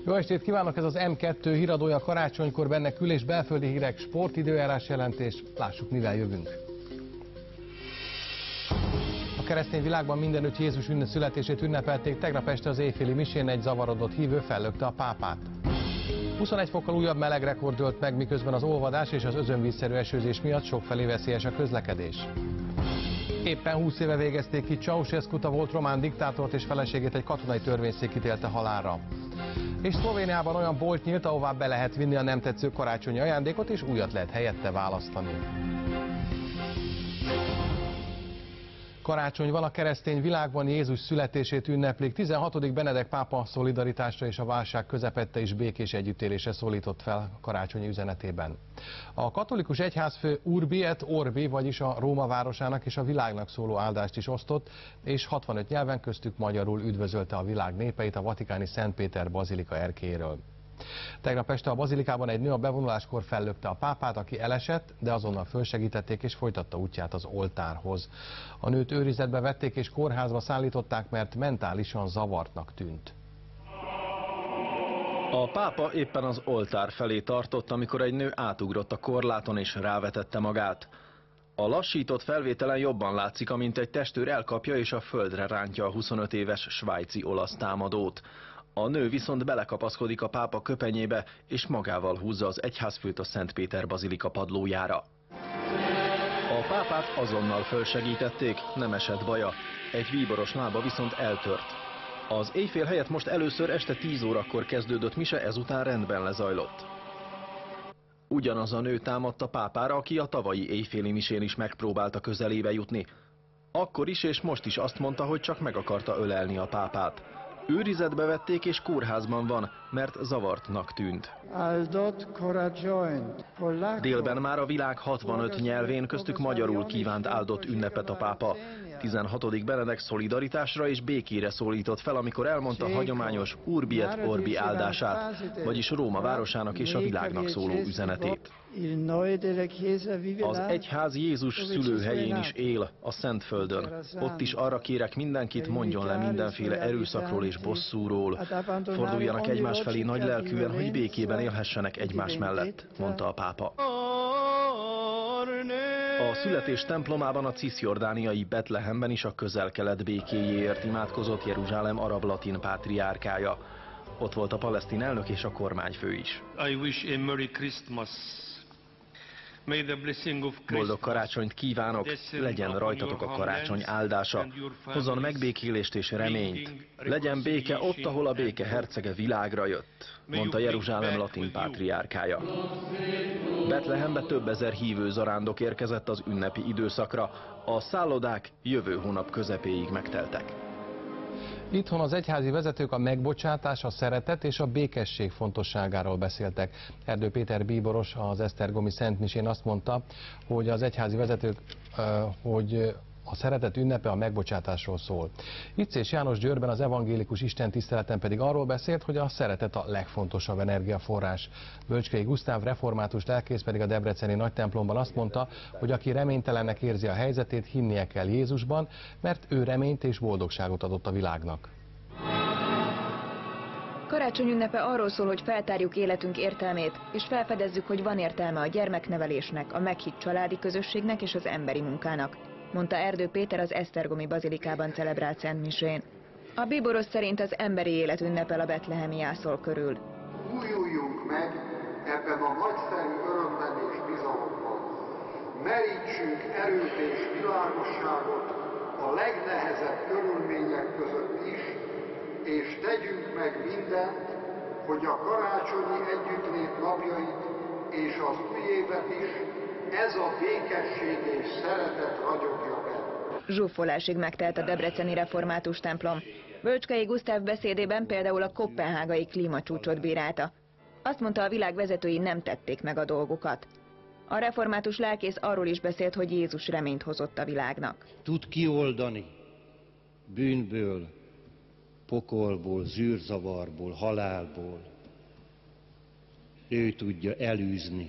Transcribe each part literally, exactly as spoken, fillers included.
Jó estét kívánok, ez az M kettő híradója karácsonykor, benne kül- és belföldi hírek, sportidőjárás jelentés, lássuk mivel jövünk. A keresztény világban mindenütt Jézus ünnep születését ünnepelték, tegnap este az éjféli misén egy zavarodott hívő fellökte a pápát. huszonegy fokkal újabb melegrekord dőlt meg, miközben az olvadás és az özönvízszerű esőzés miatt sokfelé veszélyes a közlekedés. Éppen húsz éve végezték ki Ceausescut, a volt román diktátort és feleségét egy katonai törvényszék ítélte halálra. És Szlovéniában olyan bolt nyílt, ahová be lehet vinni a nem tetsző karácsonyi ajándékot, és újat lehet helyette választani. Karácsony van, a keresztény világban Jézus születését ünneplik. tizenhatodik Benedek pápa szolidaritásra és a válság közepette is békés együttélésre szólított fel a karácsonyi üzenetében. A katolikus egyházfő Urbi et Orbi, vagyis a Róma városának és a világnak szóló áldást is osztott, és hatvanöt nyelven, köztük magyarul üdvözölte a világ népeit a vatikáni Szent Péter bazilika erkélyéről. Tegnap este a bazilikában egy nő a bevonuláskor fellökte a pápát, aki elesett, de azonnal fölsegítették és folytatta útját az oltárhoz. A nőt őrizetbe vették és kórházba szállították, mert mentálisan zavartnak tűnt. A pápa éppen az oltár felé tartott, amikor egy nő átugrott a korláton és rávetette magát. A lassított felvételen jobban látszik, amint egy testőr elkapja és a földre rántja a huszonöt éves svájci olasz támadót. A nő viszont belekapaszkodik a pápa köpenyébe, és magával húzza az egyházfőt a Szent Péter bazilika padlójára. A pápát azonnal fölsegítették, nem esett baja, egy bíboros lába viszont eltört. Az éjfél helyett most először este tíz órakor kezdődött mise, ezután rendben lezajlott. Ugyanaz a nő támadt a pápára, aki a tavalyi éjféli misén is megpróbálta közelébe jutni. Akkor is és most is azt mondta, hogy csak meg akarta ölelni a pápát. Őrizetbe vették és kórházban van, mert zavartnak tűnt. Délben már a világ hatvanöt nyelvén, köztük magyarul kívánt áldott ünnepet a pápa. tizenhatodik Benedek szolidaritásra és békére szólított fel, amikor elmondta hagyományos Urbi et Orbi áldását, vagyis Róma városának és a világnak szóló üzenetét. Az egyház Jézus szülőhelyén is él, a Szentföldön. Ott is arra kérek mindenkit, mondjon le mindenféle erőszakról és bosszúról. Forduljanak egymás felé nagylelkűen, hogy békében élhessenek egymás mellett, mondta a pápa. A születés templomában, a cisjordániai Betlehemben is a közel-kelet békéjéért imádkozott Jeruzsálem arab-latin pátriárkája. Ott volt a palesztin elnök és a kormányfő is. Boldog karácsonyt kívánok, legyen rajtatok a karácsony áldása, hozzon megbékélést és reményt, legyen béke ott, ahol a béke hercege világra jött, mondta Jeruzsálem latin pátriárkája. Betlehembe több ezer hívő zarándok érkezett az ünnepi időszakra, a szállodák jövő hónap közepéig megteltek. Itthon az egyházi vezetők a megbocsátás, a szeretet és a békesség fontosságáról beszéltek. Erdő Péter bíboros az esztergomi szentmisén azt mondta, hogy az egyházi vezetők, hogy a szeretet ünnepe a megbocsátásról szól. Icés János Győrben az evangélikus istentiszteleten pedig arról beszélt, hogy a szeretet a legfontosabb energiaforrás. Bölcskei Gusztáv református lelkész pedig a debreceni nagytemplomban azt mondta, hogy aki reménytelennek érzi a helyzetét, hinnie kell Jézusban, mert ő reményt és boldogságot adott a világnak. Karácsony ünnepe arról szól, hogy feltárjuk életünk értelmét, és felfedezzük, hogy van értelme a gyermeknevelésnek, a meghitt családi közösségnek és az emberi munkának, mondta Erdő Péter az esztergomi bazilikában celebrált szentmisén. A bíboros szerint az emberi élet ünnepel a betlehemi jászol körül. Újuljunk meg ebben a nagyszerű örömben és bizalomban. Merítsünk erőt és világosságot a legnehezebb körülmények között is, és tegyünk meg mindent, hogy a karácsonyi együttlét napjait és az új évet is ez a békesség és szeretet ragyogja be. Zsúfolásig megtelt a debreceni református templom. Bölcskei Gusztáv beszédében például a koppenhágai klímacsúcsot bírálta. Azt mondta, a világ vezetői nem tették meg a dolgukat. A református lelkész arról is beszélt, hogy Jézus reményt hozott a világnak. Tud kioldani bűnből, pokolból, zűrzavarból, halálból. Ő tudja elűzni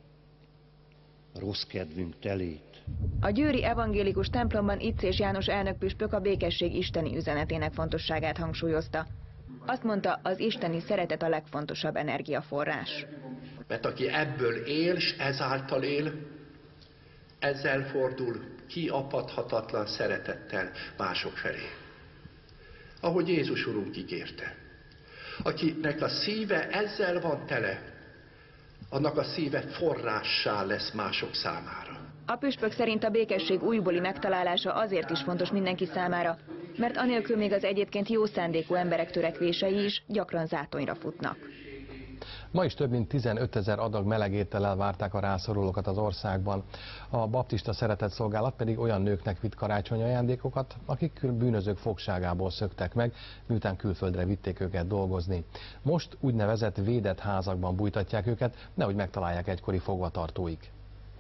a rossz kedvünk telét. A győri evangélikus templomban Icés János elnökpüspök a békesség isteni üzenetének fontosságát hangsúlyozta. Azt mondta, az isteni szeretet a legfontosabb energiaforrás. Mert aki ebből él, és ezáltal él, ezzel fordul kiapadhatatlan szeretettel mások felé. Ahogy Jézus Urunk ígérte. Akinek a szíve ezzel van tele, annak a szíve forrássá lesz mások számára. A püspök szerint a békesség újbóli megtalálása azért is fontos mindenki számára, mert anélkül még az egyébként jó szándékú emberek törekvései is gyakran zátonyra futnak. Ma is több mint tizenötezer adag melegétellel várták a rászorulókat az országban. A baptista szeretetszolgálat pedig olyan nőknek vitt karácsonyi ajándékokat, akik bűnözők fogságából szöktek meg, miután külföldre vitték őket dolgozni. Most úgynevezett védett házakban bújtatják őket, nehogy megtalálják egykori fogvatartóik.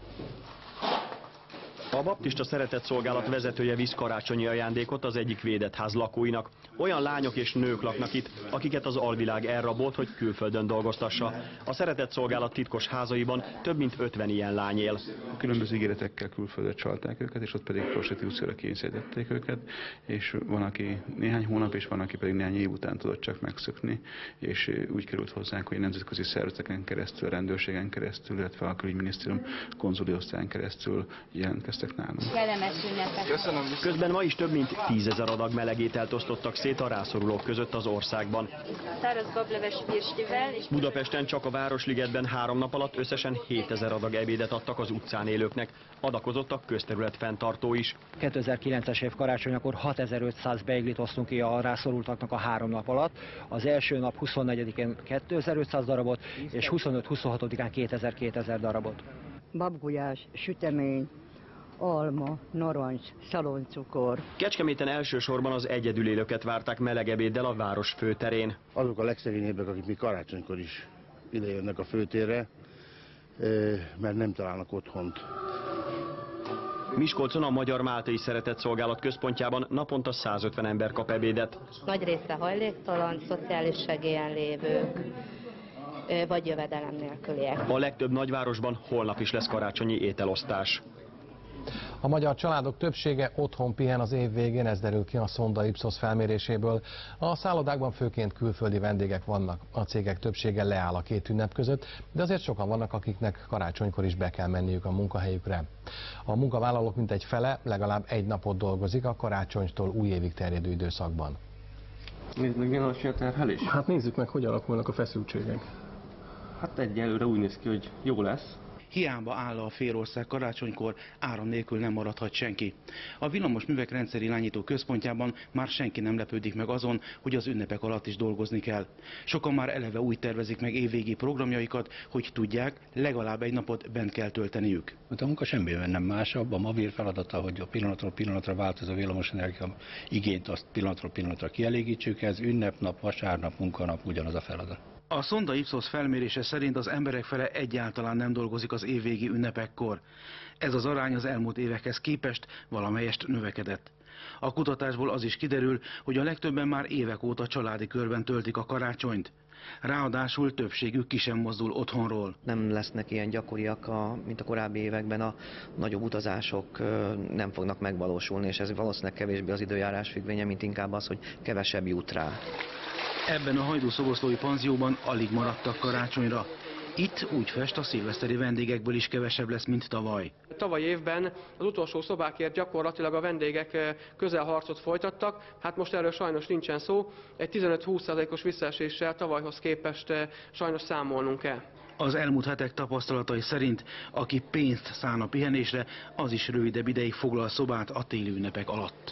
A baptista szeretetszolgálat vezetője visz karácsonyi ajándékot az egyik védett ház lakóinak. Olyan lányok és nők laknak itt, akiket az alvilág elrabolt, hogy külföldön dolgoztassa. A szeretetszolgálat titkos házaiban több mint ötven ilyen lány él. Különböző ígéretekkel külföldre csalták őket, és ott pedig prostitúcióra kényszerítették őket, és van, aki néhány hónap, és van, aki pedig néhány év után tudott csak megszökni, és úgy került hozzánk, hogy nemzetközi szervezeteken keresztül, rendőrségen keresztül, illetve a külügyminisztérium konzuli osztályán keresztül jelentkeztek nálunk. Közben ma is több mint tízezer adag melegételt osztottak szét a rászorulók között az országban. Budapesten csak a Városligetben három nap alatt összesen hétezer adag ebédet adtak az utcán élőknek. Adakozott a közterület fenntartó is. kétezer-kilences év karácsonykor hatezer-ötszáz beiglit osztunk ki a rászorultaknak a három nap alatt. Az első nap huszonnegyedikén kétezer-ötszáz darabot, és huszonöt-huszonhatodikán kétezer-kétezer darabot. Babgulyás, sütemény, alma, narancs, szaloncukor. Kecskeméten elsősorban az egyedülélőket várták meleg ebéddel a város főterén. Azok a legszegényebbek, akik még karácsonykor is idejönnek a főtérre, mert nem találnak otthont. Miskolcon a Magyar Máltai Szeretetszolgálat központjában naponta százötven ember kap ebédet. Nagy része hajléktalan, szociális segélyen lévők, vagy jövedelem nélküliek. A legtöbb nagyvárosban holnap is lesz karácsonyi ételosztás. A magyar családok többsége otthon pihen az év végén, ez derül ki a Sonda Ipsos felméréséből. A szállodákban főként külföldi vendégek vannak. A cégek többsége leáll a két ünnep között, de azért sokan vannak, akiknek karácsonykor is be kell menniük a munkahelyükre. A munkavállalók mintegy fele legalább egy napot dolgozik a karácsonytól újévig terjedő időszakban. Nézd meg, milyen alacsony a terhelés. Hát nézzük meg, hogy alakulnak a feszültségek. Hát egyelőre úgy néz ki, hogy jó lesz. Hiába áll a félország karácsonykor, áram nélkül nem maradhat senki. A villamos művek rendszerirányító központjában már senki nem lepődik meg azon, hogy az ünnepek alatt is dolgozni kell. Sokan már eleve úgy tervezik meg évvégi programjaikat, hogy tudják, legalább egy napot bent kell tölteniük. A munka semmiben nem másabb, a mobil feladata, hogy a pillanatról pillanatra változó villamosenergia igényt azt pillanatról pillanatra kielégítsük, ez ünnepnap, vasárnap, munkanap ugyanaz a feladat. A Sonda Ipsos felmérése szerint az emberek fele egyáltalán nem dolgozik az évvégi ünnepekkor. Ez az arány az elmúlt évekhez képest valamelyest növekedett. A kutatásból az is kiderül, hogy a legtöbben már évek óta családi körben töltik a karácsonyt. Ráadásul többségük ki sem mozdul otthonról. Nem lesznek ilyen gyakoriak, a, mint a korábbi években, a nagyobb utazások nem fognak megvalósulni, és ez valószínűleg kevésbé az időjárás függvénye, mint inkább az, hogy kevesebb jut rá. Ebben a hajdúszoboszlói panzióban alig maradtak karácsonyra. Itt úgy fest, a szilveszteri vendégekből is kevesebb lesz, mint tavaly. Tavaly évben az utolsó szobákért gyakorlatilag a vendégek közelharcot folytattak, hát most erről sajnos nincsen szó, egy tizenöt-húsz százalékos visszaeséssel tavalyhoz képest sajnos számolnunk kell. Az elmúlt hetek tapasztalatai szerint, aki pénzt szán a pihenésre, az is rövidebb ideig foglal szobát a téli ünnepek alatt.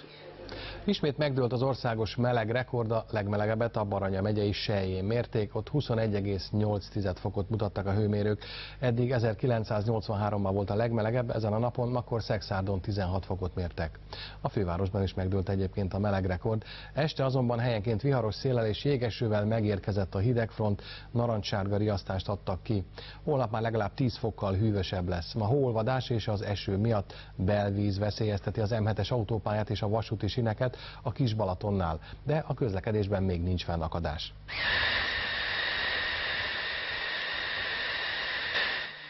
Ismét megdőlt az országos meleg rekord, a legmelegebbet a Baranya megyei Sellyén mérték, ott huszonegy egész nyolc fokot mutattak a hőmérők. Eddig ezerkilencszáznyolcvanháromban volt a legmelegebb, ezen a napon akkor Szexárdon tizenhat fokot mértek. A fővárosban is megdőlt egyébként a meleg rekord. Este azonban helyenként viharos széllel és jégesővel megérkezett a hidegfront, narancssárga riasztást adtak ki. Holnap már legalább tíz fokkal hűvösebb lesz. Ma hóolvadás és az eső miatt belvíz veszélyezteti az M hetes autópályát és a vasúti sineket a Kis-Balatonnál, de a közlekedésben még nincs fennakadás.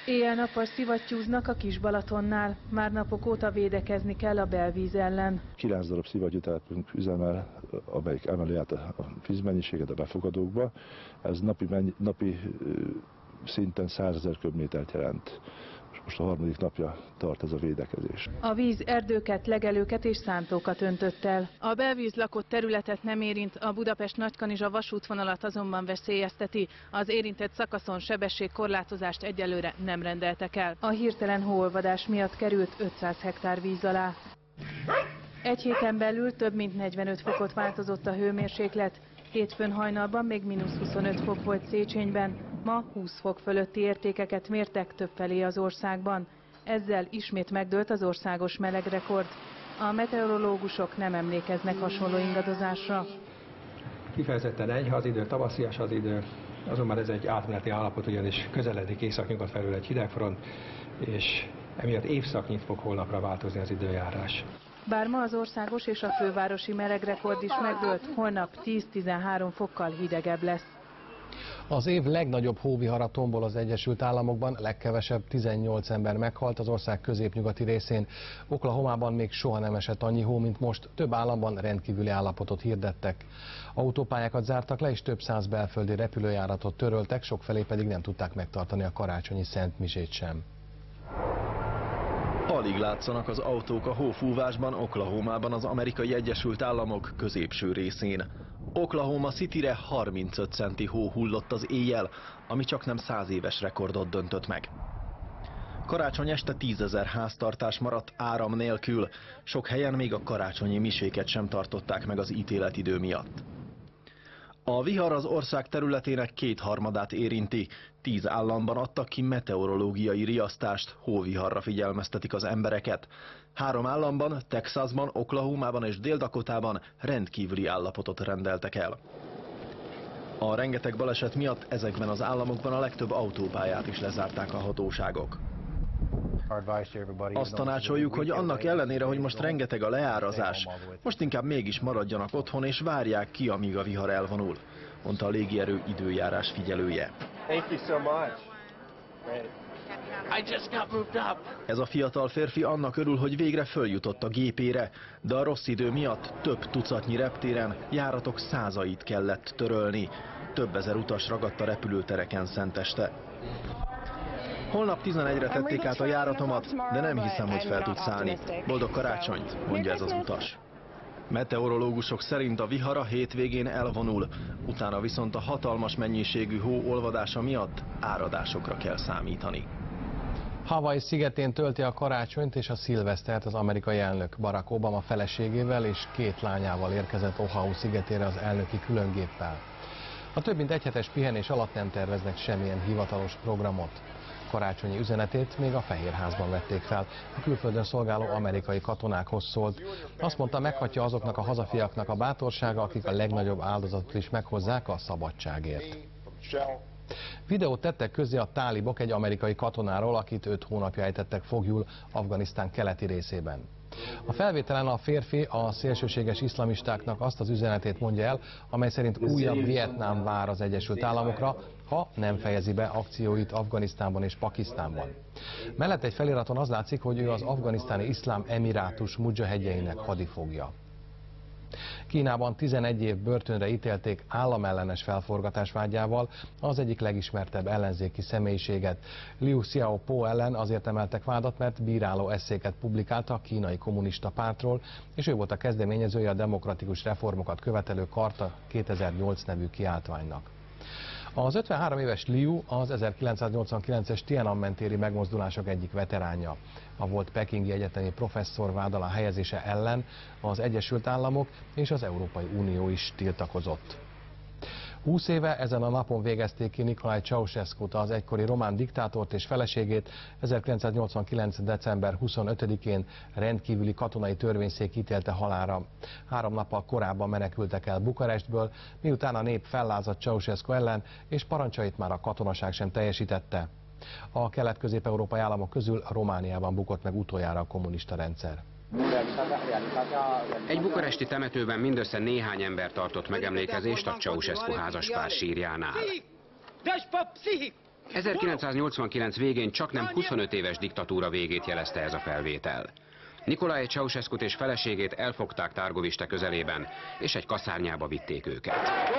Éjjel-nappal szivattyúznak a Kis-Balatonnál. Már napok óta védekezni kell a belvíz ellen. Kilenc darab szivattyútelepünk üzemel, amelyik emeli át a vízmennyiséget a befogadókba. Ez napi, mennyi, napi szinten százezer köbmétert jelent. Most a harmadik napja tart ez a védekezés. A víz erdőket, legelőket és szántókat öntött el. A belvíz lakott területet nem érint, a Budapest-Nagykanizsa vasútvonalat azonban veszélyezteti. Az érintett szakaszon sebességkorlátozást egyelőre nem rendeltek el. A hirtelen hóolvadás miatt került ötszáz hektár víz alá. Egy héten belül több mint negyvenöt fokot változott a hőmérséklet. Hétfőn hajnalban még mínusz huszonöt fok volt Széchenyben, ma húsz fok fölötti értékeket mértek többfelé az országban. Ezzel ismét megdőlt az országos melegrekord. A meteorológusok nem emlékeznek hasonló ingadozásra. Kifejezetten enyhe az idő, tavaszias az idő, azonban ez egy átmeneti állapot, ugyanis közeledik északnyugat felül egy hidegfront, és emiatt évszaknyit fog holnapra változni az időjárás. Bár ma az országos és a fővárosi melegrekord is megdőlt, holnap tíz-tizenhárom fokkal hidegebb lesz. Az év legnagyobb hóvihara tombol az Egyesült Államokban, legkevesebb tizennyolc ember meghalt az ország középnyugati részén. Oklahomában még soha nem esett annyi hó, mint most, több államban rendkívüli állapotot hirdettek. Autópályákat zártak le, és több száz belföldi repülőjáratot töröltek, sokfelé pedig nem tudták megtartani a karácsonyi szentmisét sem. Alig látszanak az autók a hófúvásban Oklahomában, az Amerikai Egyesült Államok középső részén. Oklahoma Cityre harmincöt centi hó hullott az éjjel, ami csak nem száz éves rekordot döntött meg. Karácsony este tízezer háztartás maradt áram nélkül, sok helyen még a karácsonyi miséket sem tartották meg az ítéletidő miatt. A vihar az ország területének kétharmadát érinti, tíz államban adtak ki meteorológiai riasztást, hóviharra figyelmeztetik az embereket. Három államban, Texasban, Oklahomában és Dél-Dakotában rendkívüli állapotot rendeltek el. A rengeteg baleset miatt ezekben az államokban a legtöbb autópályát is lezárták a hatóságok. Azt tanácsoljuk, hogy annak ellenére, hogy most rengeteg a leárazás, most inkább mégis maradjanak otthon és várják ki, amíg a vihar elvonul, mondta a légierő időjárás figyelője. Ez a fiatal férfi annak örül, hogy végre följutott a gépére, de a rossz idő miatt több tucatnyi reptéren járatok százait kellett törölni. Több ezer utas ragadt a repülőtereken szenteste. Holnap tizenegyre tették át a járatomat, de nem hiszem, hogy fel tud szállni. Boldog karácsonyt, mondja ez az utas. Meteorológusok szerint a vihar a hétvégén elvonul, utána viszont a hatalmas mennyiségű hó olvadása miatt áradásokra kell számítani. Hawaii szigetén tölti a karácsonyt és a szilvesztert az amerikai elnök. Barack Obama feleségével és két lányával érkezett Oahu szigetére az elnöki különgéppel. A több mint egyhetes pihenés alatt nem terveznek semmilyen hivatalos programot. Karácsonyi üzenetét még a Fehérházban vették fel. A külföldön szolgáló amerikai katonákhoz szólt. Azt mondta, meghatja azoknak a hazafiaknak a bátorsága, akik a legnagyobb áldozatot is meghozzák a szabadságért. Videót tettek közzé a tálibok egy amerikai katonáról, akit öt hónapja ejtettek foglyul Afganisztán keleti részében. A felvételen a férfi a szélsőséges iszlamistáknak azt az üzenetét mondja el, amely szerint újabb Vietnám vár az Egyesült Államokra, ha nem fejezi be akcióit Afganisztánban és Pakisztánban. Mellett egy feliraton az látszik, hogy ő az afganisztáni iszlám emirátus mudzsahedjeinek hadifogja. Kínában tizenegy év börtönre ítélték államellenes felforgatás vágyával az egyik legismertebb ellenzéki személyiséget. Liu Xiaobo ellen azért emeltek vádat, mert bíráló esszéket publikálta a kínai kommunista pártról, és ő volt a kezdeményezője a demokratikus reformokat követelő Karta kétezer-nyolc nevű kiáltványnak. Az ötvenhárom éves Liu az ezerkilencszáznyolcvankilences Tiananmen téri megmozdulások egyik veteránja. A volt pekingi egyetemi professzor vád alá helyezése ellen az Egyesült Államok és az Európai Unió is tiltakozott. húsz éve ezen a napon végezték ki Nicolae Ceausescut, az egykori román diktátort és feleségét. ezerkilencszáznyolcvankilenc december huszonötödikén rendkívüli katonai törvényszék ítélte halálra. Három nappal korábban menekültek el Bukarestből, miután a nép fellázadt Ceausescu ellen, és parancsait már a katonaság sem teljesítette. A kelet-közép-európai államok közül Romániában bukott meg utoljára a kommunista rendszer. Egy bukaresti temetőben mindössze néhány ember tartott megemlékezést a Ceausescu házaspár sírjánál. ezerkilencszáznyolcvankilenc végén csaknem huszonöt éves diktatúra végét jelezte ez a felvétel. Nicolae Ceausescut és feleségét elfogták Târgoviste közelében, és egy kaszárnyába vitték őket.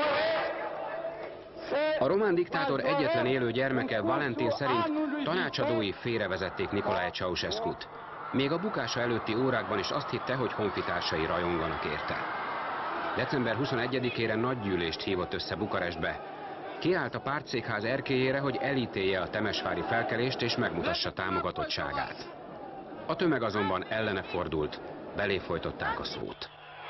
A román diktátor egyetlen élő gyermeke Valentin szerint tanácsadói félrevezették Nicolae Ceausescut. Még a bukása előtti órákban is azt hitte, hogy honfitársai rajonganak érte. december huszonegyedikére nagygyűlést hívott össze Bukarestbe. Kiállt a pártszékház erkélyére, hogy elítélje a temesvári felkelést és megmutassa támogatottságát. A tömeg azonban ellene fordult, belé folytották a szót.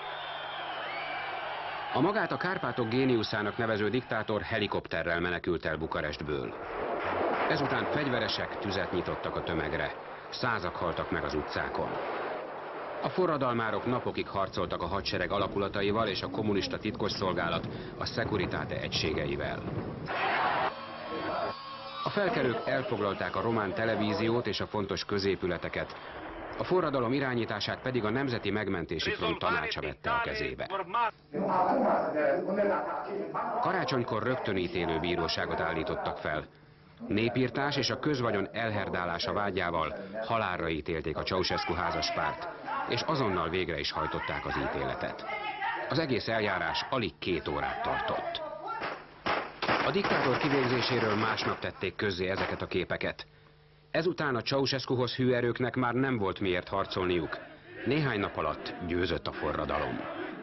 A magát a Kárpátok géniuszának nevező diktátor helikopterrel menekült el Bukarestből. Ezután fegyveresek tüzet nyitottak a tömegre, százak haltak meg az utcákon. A forradalmárok napokig harcoltak a hadsereg alakulataival és a kommunista titkosszolgálat a Securitate egységeivel. A felkelők elfoglalták a román televíziót és a fontos középületeket, a forradalom irányítását pedig a Nemzeti Megmentési Front tanácsa vette a kezébe. Karácsonykor rögtönítélő bíróságot állítottak fel. Népirtás és a közvagyon elherdálása vágyával halálra ítélték a Ceausescu házaspárt, és azonnal végre is hajtották az ítéletet. Az egész eljárás alig két órát tartott. A diktátor kivégzéséről másnap tették közzé ezeket a képeket. Ezután a Ceausescuhoz hű erőknek már nem volt miért harcolniuk. Néhány nap alatt győzött a forradalom.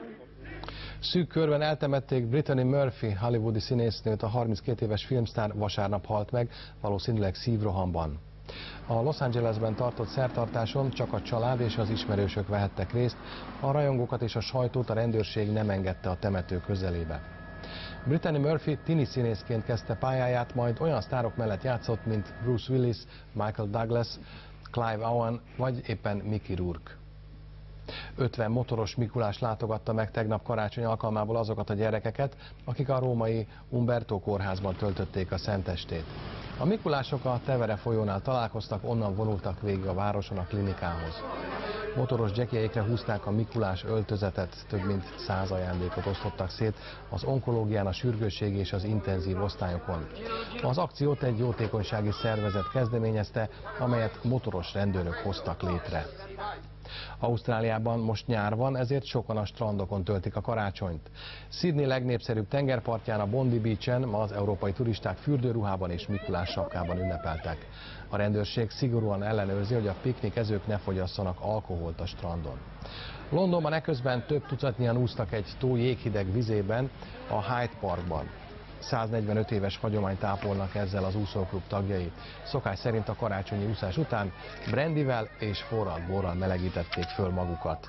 Szűk körben eltemették Brittany Murphy hollywoodi színésznőt, a harminckét éves filmsztár vasárnap halt meg, valószínűleg szívrohamban. A Los Angelesben tartott szertartáson csak a család és az ismerősök vehettek részt, a rajongókat és a sajtót a rendőrség nem engedte a temető közelébe. Brittany Murphy tini színészként kezdte pályáját, majd olyan sztárok mellett játszott, mint Bruce Willis, Michael Douglas, Clive Owen vagy éppen Mickey Rourke. ötven motoros Mikulás látogatta meg tegnap karácsony alkalmából azokat a gyerekeket, akik a római Umberto kórházban töltötték a szentestét. A Mikulások a Tevere folyónál találkoztak, onnan vonultak végig a városon a klinikához. Motoros dzsekjeikre húzták a Mikulás öltözetet, több mint száz ajándékot osztottak szét az onkológián, a sürgősségi és az intenzív osztályokon. Az akciót egy jótékonysági szervezet kezdeményezte, amelyet motoros rendőrök hoztak létre. Ausztráliában most nyár van, ezért sokan a strandokon töltik a karácsonyt. Sydney legnépszerűbb tengerpartján, a Bondi Beachen ma az európai turisták fürdőruhában és Mikulás sapkában ünnepeltek. A rendőrség szigorúan ellenőrzi, hogy a piknikezők ne fogyasszanak alkoholt a strandon. Londonban eközben több tucatnyian úsztak egy tó jéghideg vizében, a Hyde Parkban. száznegyvenöt éves hagyományt ápolnak ezzel az úszóklub tagjai. Szokás szerint a karácsonyi úszás után brandivel és forralt borral melegítették föl magukat.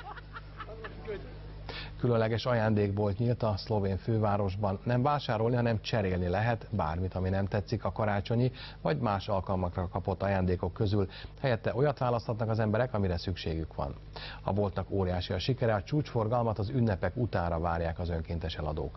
Különleges ajándékbolt nyílt a szlovén fővárosban. Nem vásárolni, hanem cserélni lehet bármit, ami nem tetszik a karácsonyi vagy más alkalmakra kapott ajándékok közül. Helyette olyat választhatnak az emberek, amire szükségük van. A boltnak óriási a sikere, a csúcsforgalmat az ünnepek utánra várják az önkéntes eladók.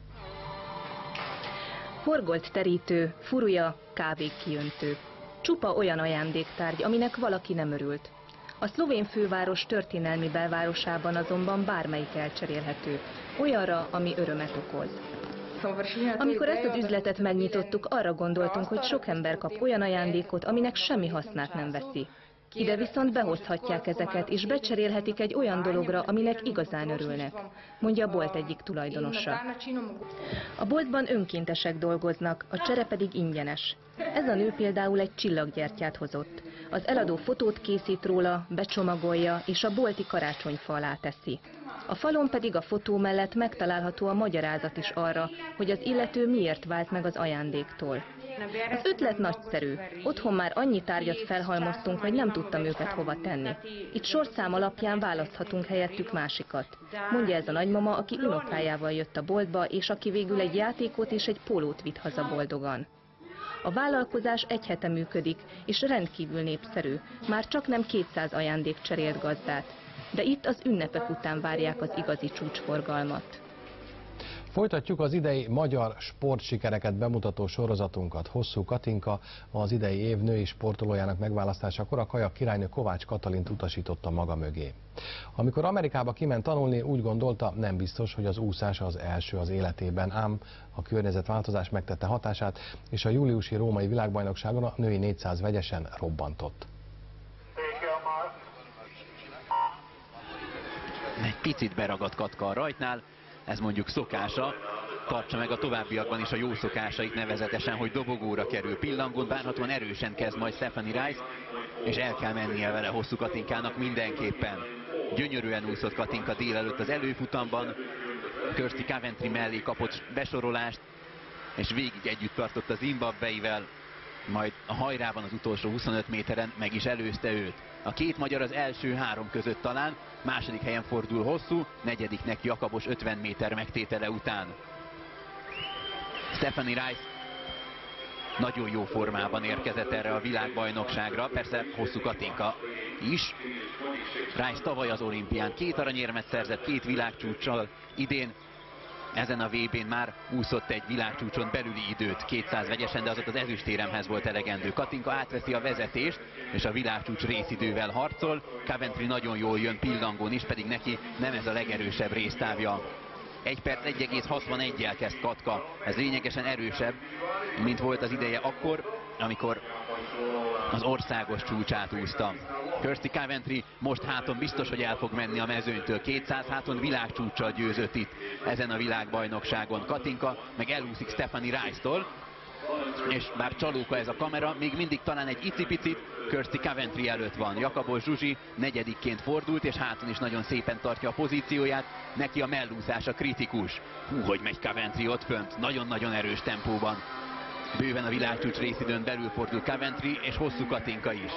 Horgolt terítő, furúja, kávékiöntő. Csupa olyan ajándéktárgy, aminek valaki nem örült. A szlovén főváros történelmi belvárosában azonban bármelyik elcserélhető, olyanra, ami örömet okoz. Amikor ezt az üzletet megnyitottuk, arra gondoltunk, hogy sok ember kap olyan ajándékot, aminek semmi hasznát nem veszi. Ide viszont behozhatják ezeket, és becserélhetik egy olyan dologra, aminek igazán örülnek, mondja a bolt egyik tulajdonosa. A boltban önkéntesek dolgoznak, a csere pedig ingyenes. Ez a nő például egy csillaggyertyát hozott. Az eladó fotót készít róla, becsomagolja, és a bolti karácsonyfa alá teszi. A falon pedig a fotó mellett megtalálható a magyarázat is arra, hogy az illető miért vált meg az ajándéktól. Az ötlet nagyszerű. Otthon már annyi tárgyat felhalmoztunk, hogy nem tudtam őket hova tenni. Itt sorszám alapján választhatunk helyettük másikat. Mondja ez a nagymama, aki unokájával jött a boltba, és aki végül egy játékot és egy pólót vitt haza boldogan. A vállalkozás egy hete működik, és rendkívül népszerű. Már csak nem kétszáz ajándék cserélt gazdát. De itt az ünnepek után várják az igazi csúcsforgalmat. Folytatjuk az idei magyar sportsikereket bemutató sorozatunkat. Hosszú Katinka az idei év női sportolójának megválasztásakor a kajak királynő Kovács Katalint utasította maga mögé. Amikor Amerikába kiment tanulni, úgy gondolta, nem biztos, hogy az úszás az első az életében, ám a környezetváltozás megtette hatását, és a júliusi római világbajnokságon a női négyszáz vegyesen robbantott. Egy picit beragadt Katka a rajtnál, ez mondjuk szokása, tartsa meg a továbbiakban is a jó szokásait, nevezetesen, hogy dobogóra kerül pillangón, várhatóan erősen kezd majd Stephanie Rice, és el kell mennie vele Hosszú Katinkának mindenképpen. Gyönyörűen úszott Katinka délelőtt az előfutamban, Kirsty Coventry mellé kapott besorolást, és végig együtt tartott az zimbabweivel, majd a hajrában az utolsó huszonöt méteren meg is előzte őt. A két magyar az első három között talán, második helyen fordul Hosszú, negyediknek Jakabos ötven méter megtétele után. Stephanie Rice nagyon jó formában érkezett erre a világbajnokságra, persze Hosszú Katinka is. Rice tavaly az olimpián két aranyérmet szerzett, két világcsúccsal, idén ezen a vé bén már úszott egy világcsúcson belüli időt, kétszáz vegyesen, de az ott az ezüstéremhez volt elegendő. Katinka átveszi a vezetést, és a világcsúcs részidővel harcol. Coventry nagyon jól jön pillangón is, pedig neki nem ez a legerősebb résztávja. egy perc egy egész hatvanegyel kezd Katka, ez lényegesen erősebb, mint volt az ideje akkor, amikor az országos csúcsát úszta. Kirsty Coventry most háton biztos, hogy el fog menni a mezőnytől. kétszáz háton világcsúccsal győzött itt ezen a világbajnokságon. Katinka meg elúszik Stephanie Rice-tól, és bár csalóka ez a kamera, még mindig talán egy icipicit Kirsty Coventry előtt van. Jakabos Zsuzsi negyedikként fordult, és háton is nagyon szépen tartja a pozícióját. Neki a mellúszása kritikus. Hú, hogy megy Coventry ott fönt, nagyon-nagyon erős tempóban. Bőven a világcsúcs részidőn belül fordul Coventry, és Hosszú Katinka is.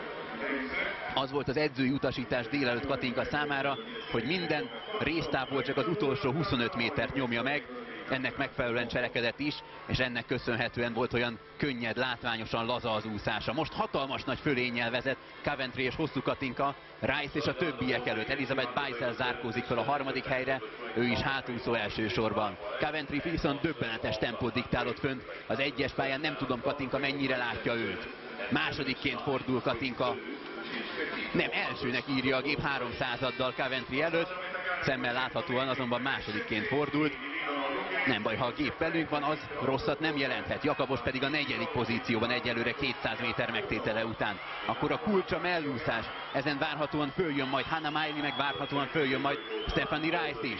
Az volt az edzői utasítás délelőtt Katinka számára, hogy minden résztávból csak az utolsó huszonöt métert nyomja meg, ennek megfelelően cselekedett is, és ennek köszönhetően volt olyan könnyed, látványosan laza az úszása. Most hatalmas nagy fölénnyel vezet Coventry és Hosszú Katinka, Rice és a többiek előtt. Elizabeth Beisel zárkózik fel a harmadik helyre, ő is hátúszó elsősorban. Coventry viszont döbbenetes tempót diktálott fönt az egyes pályán, nem tudom Katinka mennyire látja őt. Másodikként fordul Katinka, nem, elsőnek írja a gép háromszázaddal Coventry előtt, szemmel láthatóan azonban másodikként fordult. Nem baj, ha a gép velünk van, az rosszat nem jelenthet. Jakabos pedig a negyedik pozícióban egyelőre kétszáz méter megtétele után. Akkor a kulcsa mellúszás, ezen várhatóan följön majd Hannah Miley, meg várhatóan följön majd Stephanie Rice is.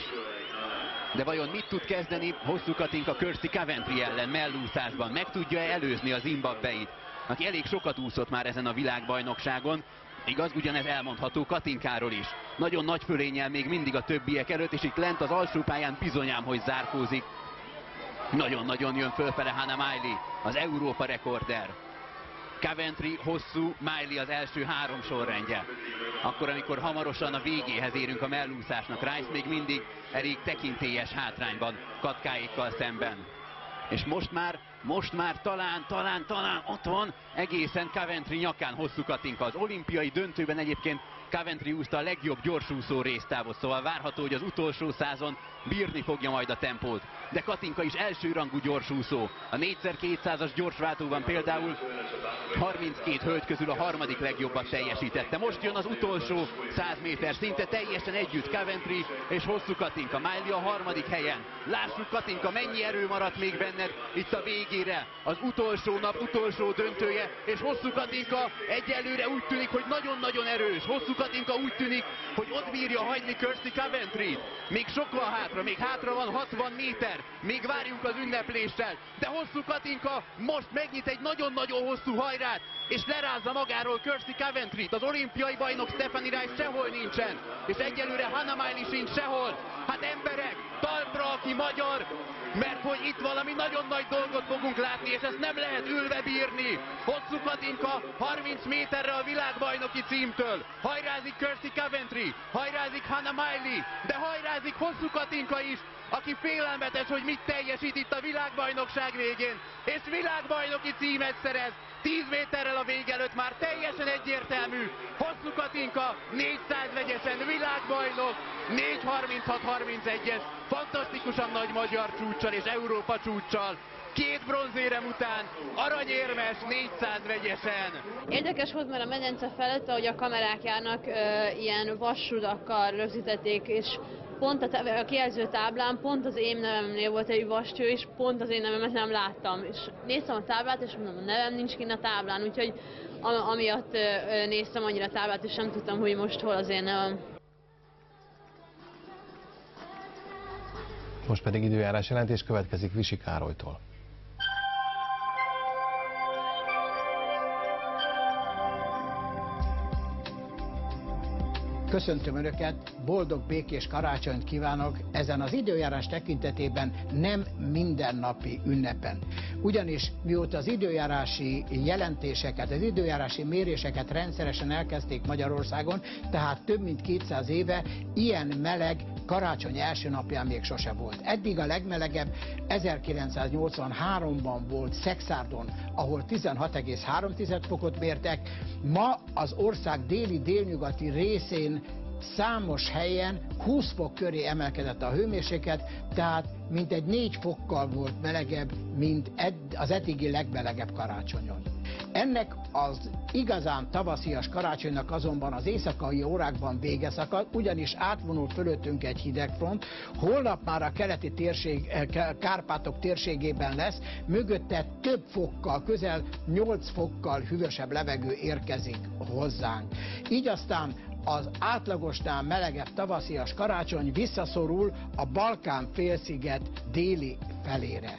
De vajon mit tud kezdeni Hosszú Katinka Kirsty Coventry ellen mellúszásban? Meg tudja-e előzni a zimbabweit, aki elég sokat úszott már ezen a világbajnokságon? Igaz, ugyanez elmondható Katinkáról is. Nagyon nagy fölénnyel még mindig a többiek előtt, és itt lent az alsó pályán bizonyám, hogy zárkózik. Nagyon-nagyon jön fölfele Hannah Miley, az Európa rekorder. Coventry, Hosszú, Miley az első három sorrendje. Akkor, amikor hamarosan a végéhez érünk a mellúszásnak, Rice még mindig elég tekintélyes hátrányban Katkáékkal szemben. És most már, most már talán, talán, talán ott van egészen Coventry nyakán Hosszú Katinka. Az olimpiai döntőben egyébként Coventry úszta a legjobb gyorsúszó résztávot, szóval várható, hogy az utolsó százon bírni fogja majd a tempót. De Katinka is elsőrangú gyorsúszó. A négyszer kétszázas gyorsváltóban például harminckét hölgy közül a harmadik legjobbat teljesítette. Most jön az utolsó száz méter, szinte teljesen együtt Coventry és Hosszú Katinka. Miley a harmadik helyen. Lássuk, Katinka, mennyi erő maradt még benned itt a végére. Az utolsó nap utolsó döntője, és Hosszú Katinka egyelőre úgy tűnik, hogy nagyon-nagyon erős. Hosszú Katinka úgy tűnik, hogy ott bírja hagyni Kirsty Coventryt. Még sok van hátra, még hátra van hatvan méter. Még várjunk az ünnepléssel, de Hosszú Katinka most megnyit egy nagyon-nagyon hosszú hajrát, és lerázza magáról Kirsty Coventryt. Az olimpiai bajnok Stephanie Rice sehol nincsen, és egyelőre Hannah Miley sincs sehol. Hát emberek, talpra, aki magyar, mert hogy itt valami nagyon nagy dolgot fogunk látni, és ezt nem lehet ülve bírni. Hosszú Katinka harminc méterre a világbajnoki címtől. Hajrázik Kirsty Coventry, hajrázik Hannah Miley, de hajrázik Hosszú Katinka is, aki félelmetes, hogy mit teljesít itt a világbajnokság végén, és világbajnoki címet szerez. tíz méterrel a vég előtt már teljesen egyértelmű. Hosszú Katinka négyszáz vegyesen világbajnok, négy harminchat harmincegyes, fantasztikusan nagy magyar csúccsal és Európa csúccsal. Két bronzérem után aranyérmes négyszáz vegyesen. Érdekes volt, mert a medence felett, ahogy a kamerák járnak, ö, ilyen vasrudakkal rögzítették, és pont a, a kijelző táblán pont az én nevemnél volt egy vascső, és pont az én nevemet nem láttam. És néztem a táblát, és mondom, a nevem nincs kint a táblán, úgyhogy amiatt ö, néztem annyira a táblát, és nem tudtam, hogy most hol az én nevem. Most pedig időjárás jelentés következik Visi Károlytól. Köszöntöm Önöket, boldog békés karácsonyt kívánok ezen az időjárás tekintetében nem mindennapi ünnepen. Ugyanis mióta az időjárási jelentéseket, az időjárási méréseket rendszeresen elkezdték Magyarországon, tehát több mint kétszáz éve, ilyen meleg karácsony első napján még sose volt. Eddig a legmelegebb ezerkilencszáznyolcvanháromban volt Szexárdon, ahol tizenhat egész három fokot mértek. Ma az ország déli-délnyugati részén számos helyen húsz fok köré emelkedett a hőmérséklet, tehát mintegy négy fokkal volt melegebb, mint ed az eddigi legmelegebb karácsonyon. Ennek az igazán tavaszias karácsonynak azonban az éjszakai órákban vége szakad, ugyanis átvonul fölöttünk egy hidegfront, holnap már a keleti térség, Kárpátok térségében lesz, mögötte több fokkal, közel nyolc fokkal hűvösebb levegő érkezik hozzánk. Így aztán az átlagosnál melegebb tavaszias karácsony visszaszorul a Balkán-félsziget déli felére.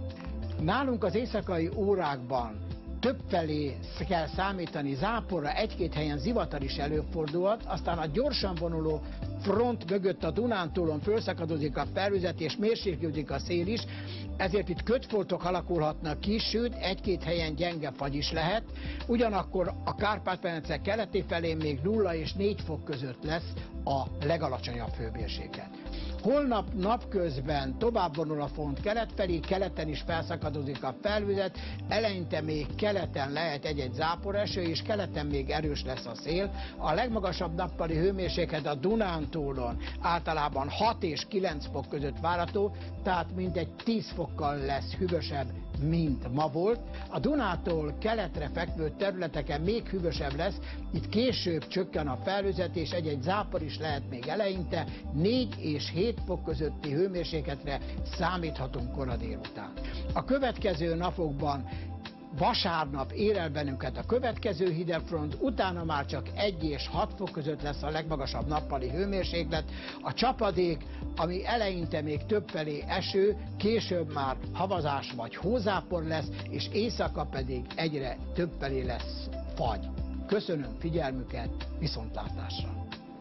Nálunk az éjszakai órákban többfelé kell számítani záporra, egy-két helyen zivatar is előfordulhat, aztán a gyorsan vonuló front mögött a Dunántúlon fölszakadozik a felhőzet és mérséklődik a szél is, ezért itt kötfoltok alakulhatnak ki, sőt egy-két helyen gyenge fagy is lehet, ugyanakkor a Kárpát-medence keleti felén még nulla és négy fok között lesz a legalacsonyabb hőmérséklet. Holnap napközben tovább vonul a front kelet felé, keleten is felszakadozik a felhőzet, eleinte még keleten lehet egy-egy záporeső, és keleten még erős lesz a szél. A legmagasabb nappali hőmérséklet a Dunántúlon általában hat és kilenc fok között várható, tehát mintegy tíz fokkal lesz hűvösebb, mint ma volt. A Dunától keletre fekvő területeken még hűvösebb lesz, itt később csökken a felhőzet, és egy-egy zápor is lehet még eleinte, négy és hét fok közötti hőmérsékletre számíthatunk kora délután. A következő napokban vasárnap ér el bennünket a következő hidegfront, utána már csak egy és hat fok között lesz a legmagasabb nappali hőmérséklet. A csapadék, ami eleinte még többfelé eső, később már havazás vagy hózápor lesz, és éjszaka pedig egyre többfelé lesz fagy. Köszönöm figyelmüket, viszontlátásra!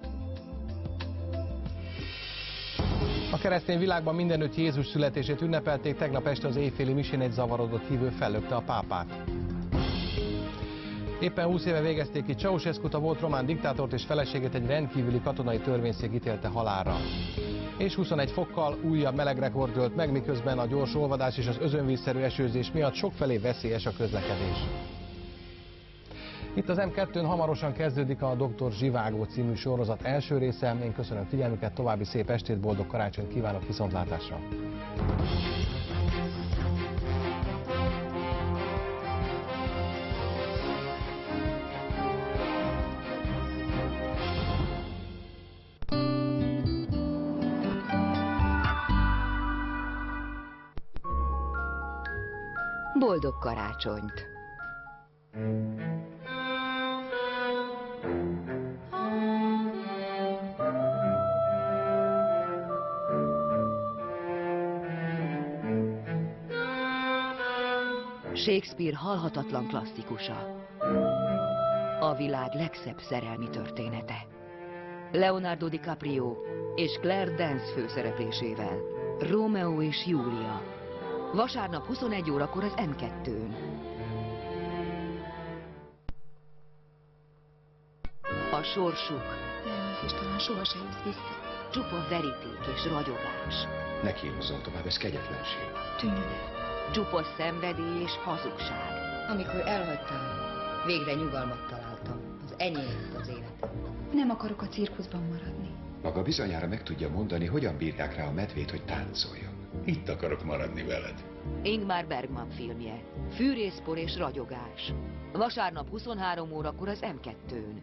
A keresztény világban mindenütt Jézus születését ünnepelték, tegnap este az éjféli misén egy zavarodott hívő fellökte a pápát. Éppen húsz éve végezték ki Ceausescut, a volt román diktátort és feleségét egy rendkívüli katonai törvényszék ítélte halálra. És huszonegy fokkal újabb melegrekord dőlt meg, miközben a gyors olvadás és az özönvízszerű esőzés miatt sokfelé veszélyes a közlekedés. Itt az M kettőn hamarosan kezdődik a doktor Zsivágó című sorozat első része. Én köszönöm figyelmüket, további szép estét, boldog karácsonyt kívánok, viszontlátásra! Boldog karácsonyt! Shakespeare halhatatlan klasszikusa. A világ legszebb szerelmi története. Leonardo DiCaprio és Claire Danes főszereplésével. Rómeó és Júlia. Vasárnap huszonegy órakor az M kettőn. A sorsuk. Nem, és talán sohasem jut vissza. Csupa veríték és ragyogás. Ne kínozzon tovább, ez kegyetlenség. Tűnő. Csupa szenvedély és hazugság. Amikor elhagytál, végre nyugalmat találtam. Az enyém az életem. Nem akarok a cirkuszban maradni. Maga bizonyára meg tudja mondani, hogyan bírják rá a medvét, hogy táncoljon. Itt akarok maradni veled. Ingmar Bergman filmje. Fűrészpor és ragyogás. Vasárnap huszonhárom órakor az em kettőn.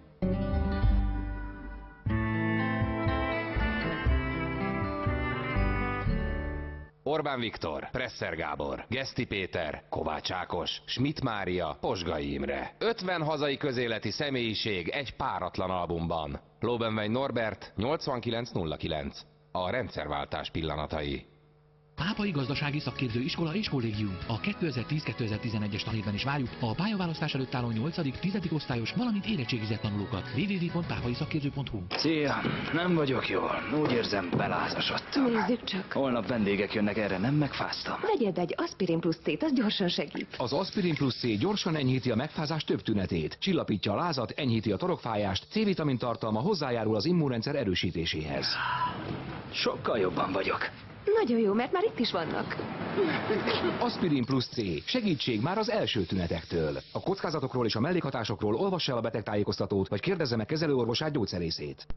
Orbán Viktor, Presser Gábor, Geszti Péter, Kovács Ákos, Schmidt Mária, Posgai Imre. ötven hazai közéleti személyiség egy páratlan albumban. Lobenwein Norbert, nyolcvankilenc nulla kilenc. A rendszerváltás pillanatai. Pápai Gazdasági Szakképző Iskola és Kollégium. A kétezer-tíz kétezer-tizenegyes tanévben is várjuk a pályaválasztás előtt álló nyolcadik-tizedik osztályos, valamint érettségizett tanulókat. double-u double-u double-u pont pápai szakképző pont hu. Szia! Nem vagyok jól. Úgy érzem, belázasodtam. Nézzük csak. Holnap vendégek jönnek erre, nem megfáztam. Vegyed egy Aspirin Plus C-t, az gyorsan segít. Az Aspirin Plus C gyorsan enyhíti a megfázás több tünetét, csillapítja a lázat, enyhíti a torokfájást, C-vitamin tartalma hozzájárul az immunrendszer erősítéséhez. Sokkal jobban vagyok. Nagyon jó, mert már itt is vannak. Aspirin Plus C. Segítség már az első tünetektől. A kockázatokról és a mellékhatásokról olvassa el a betegtájékoztatót, vagy kérdezze meg kezelőorvosát, gyógyszerészét.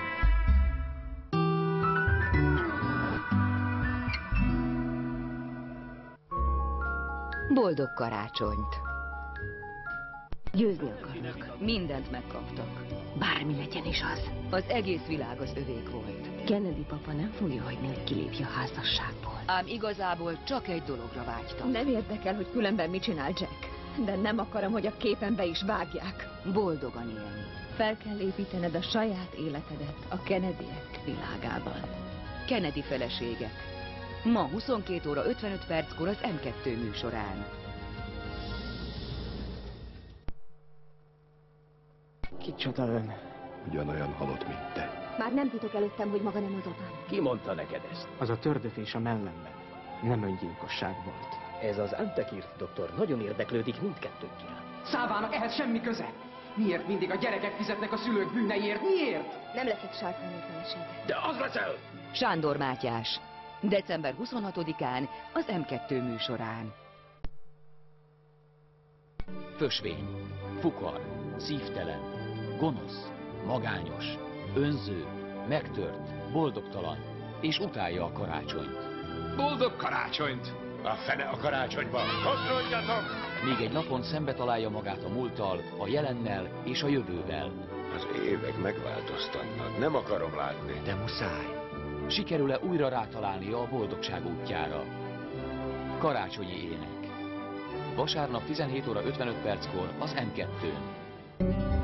Boldog karácsonyt! Győzni akarnak. Mindent megkaptak. Bármi legyen is az. Az egész világ az övék volt. Kennedy papa nem fogja hagyni, hogy kilépj a házasságból. Ám igazából csak egy dologra vágytam. Nem érdekel, hogy különben mit csinál Jack. De nem akarom, hogy a képembe is vágják. Boldogan élni. Fel kell építened a saját életedet a Kennedyek világában. Kennedy feleségek. Ma huszonkét óra ötvenöt perckor az em kettő műsorán. Kicsoda ön? Ugyanolyan halott, mint te. Már nem titok előttem, hogy maga nem az apám. Ki mondta neked ezt? Az a tördötés a mellemben. Nem öngyilkosság volt. Ez az Antekírt doktor nagyon érdeklődik mindkettőnkkel. Szávának ehhez semmi köze! Miért mindig a gyerekek fizetnek a szülők bűneiért? Miért? Nem leszek sárkányok felesége. De az leszel! Sándor Mátyás. december huszonhatodikán az em kettő műsorán. Fösvény, fukar, szívtelen, gonosz, magányos, önző, megtört, boldogtalan, és utálja a karácsonyt. Boldog karácsonyt! A fene a karácsonyban! Kosrodjatok! Még egy napon szembe találja magát a múlttal, a jelennel és a jövővel. Az évek megváltoztatnak, nem akarom látni. De muszáj. Sikerül-e újra rátalálnia a boldogság útjára? Karácsonyi ének. Vasárnap tizenhét óra ötvenöt perckor az em kettőn.